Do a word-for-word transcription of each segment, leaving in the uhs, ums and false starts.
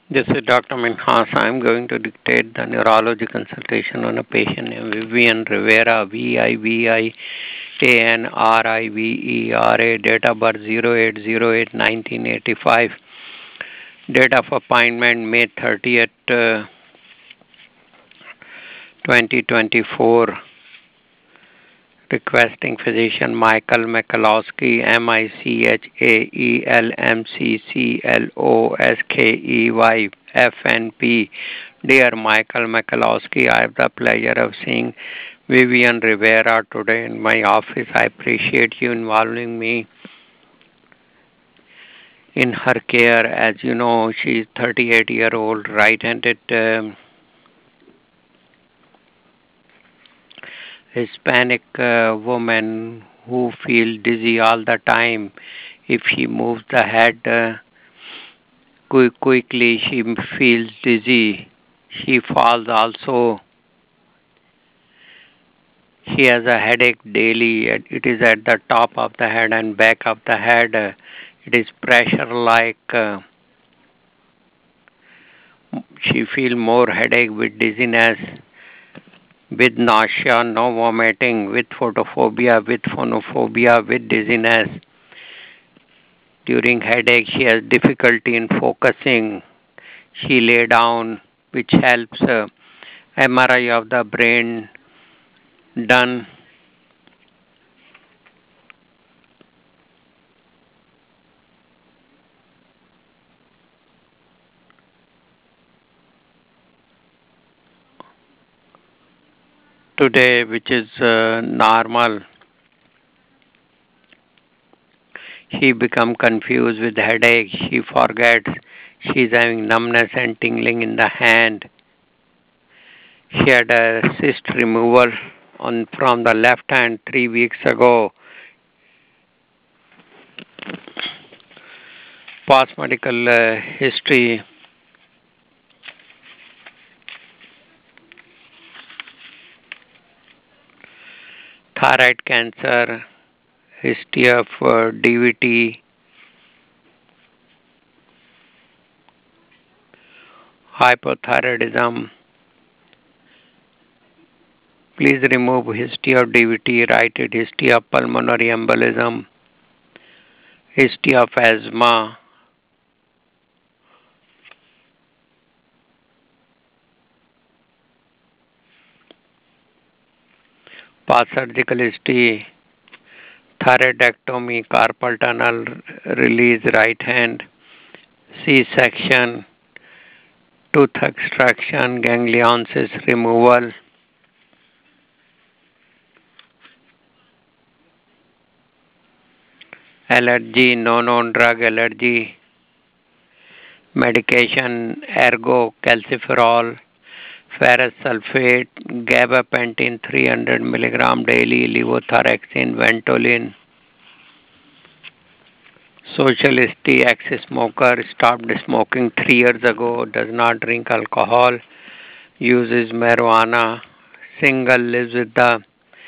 This is Doctor Minhas. I'm going to dictate the neurology consultation on a patient named Vivian Rivera, V I V I A N R I V E R A, date of birth zero eight zero eight nineteen eighty-five, date of appointment May thirtieth, uh, twenty twenty-four, requesting physician Michael Michalowski, M I C H A E L M C C L O S K E Y F N P. Dear Michael Michalowski, I have the pleasure of seeing Vivian Rivera today in my office. I appreciate you involving me in her care. As you know, she is thirty-eight year old right-handed um, Hispanic uh, woman who feels dizzy all the time. If she moves the head uh, quick, quickly, she feels dizzy. She falls also. She has a headache daily. It is at the top of the head and back of the head. It is pressure like. Uh, she feels more headache with dizziness, with nausea, no vomiting, with photophobia, with phonophobia, with dizziness. During headache, she has difficulty in focusing. She lay down, which helps. Uh, M R I of the brain done. Today, which is uh, normal. She become confused with headache. She forgets. She's having numbness and tingling in the hand. She had a cyst removal on from the left hand three weeks ago. Past medical uh, history. Thyroid cancer, history of uh, D V T, hypothyroidism. Please remove history of D V T, write it history of pulmonary embolism, history of asthma, past surgical history, thyroidectomy, carpal tunnel release right hand, C-section, tooth extraction, gangliosis removal, allergy, no known drug allergy, medication, ergo, calciferol, ferrous sulfate, gabapentin three hundred milligram daily, levothyroxine, Ventolin. Socialist, ex-smoker, stopped smoking three years ago, does not drink alcohol, uses marijuana, single, lives with the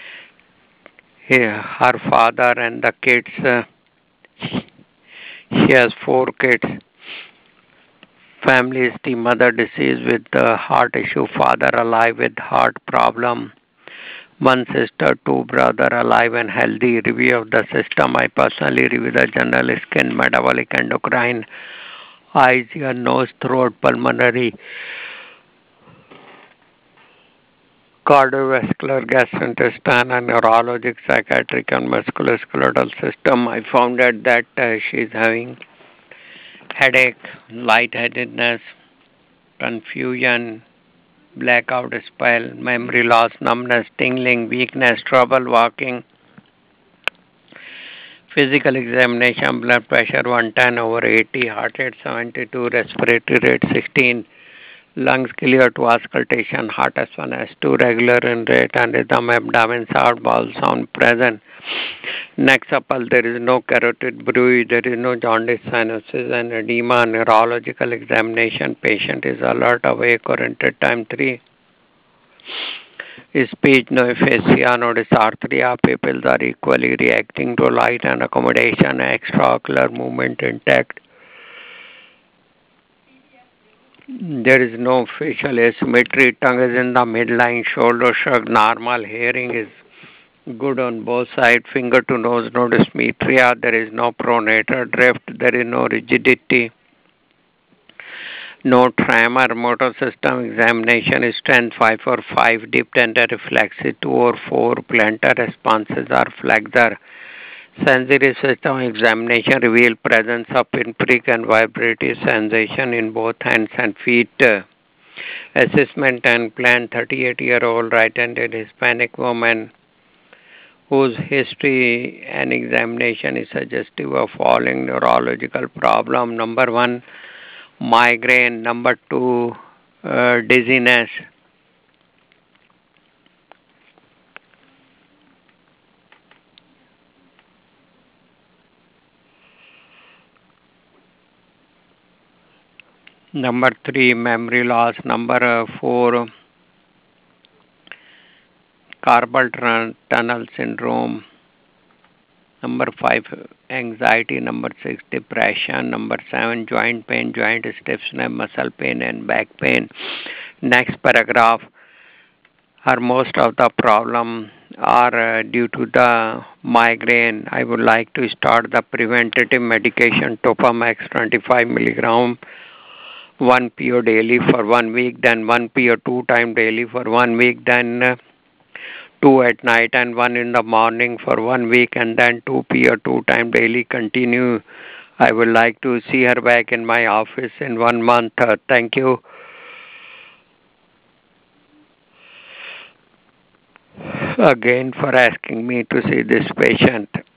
her father and the kids. She has four kids. Family is the mother deceased with the heart issue, father alive with heart problem, one sister, two brother alive and healthy. Review of the system. I personally review the general skin, metabolic, endocrine, eyes, ear, nose, throat, pulmonary, cardiovascular, gastrointestinal, and neurologic, psychiatric, and musculoskeletal system. I found out that uh, she is having headache, lightheadedness, confusion, blackout spell, memory loss, numbness, tingling, weakness, trouble walking. Physical examination, blood pressure one ten over eighty, heart rate seventy-two, respiratory rate sixteen, lungs clear to auscultation, heart S one, S two regular in rate and rhythm, abdomen sound, bowel sound present. Next supple, there is no carotid bruit, there is no jaundice, sinuses and edema. Neurological examination, patient is alert, awake, oriented, time three. Speech, no aphasia, no dysarthria. Pupils are equally reacting to light and accommodation. Extraocular movement intact. There is no facial asymmetry. Tongue is in the midline, shoulder shrug, normal. Hearing is good on both sides. Finger to nose, no dysmetria. There is no pronator drift. There is no rigidity. No tremor. Motor system examination is strength five or five. Deep tender reflexes two or four. Plantar responses are flexor. Sensory system examination reveal presence of pinprick and vibratory sensation in both hands and feet. Assessment and plan thirty-eight-year-old right-handed Hispanic woman whose history and examination is suggestive of following neurological problem. Number one, migraine. Number two, uh, dizziness. Number three, memory loss. Number uh, four, carpal tun- tunnel syndrome. Number five, anxiety. Number six, depression. Number seven, joint pain, joint stiffness, muscle pain, and back pain. Next paragraph. Are most of the problem are uh, due to the migraine. I would like to start the preventative medication Topamax twenty-five milligram one P O daily for one week, then one P O two time daily for one week, then uh, two at night and one in the morning for one week, and then two P O two time daily continue. I would like to see her back in my office in one month. Uh, thank you again for asking me to see this patient.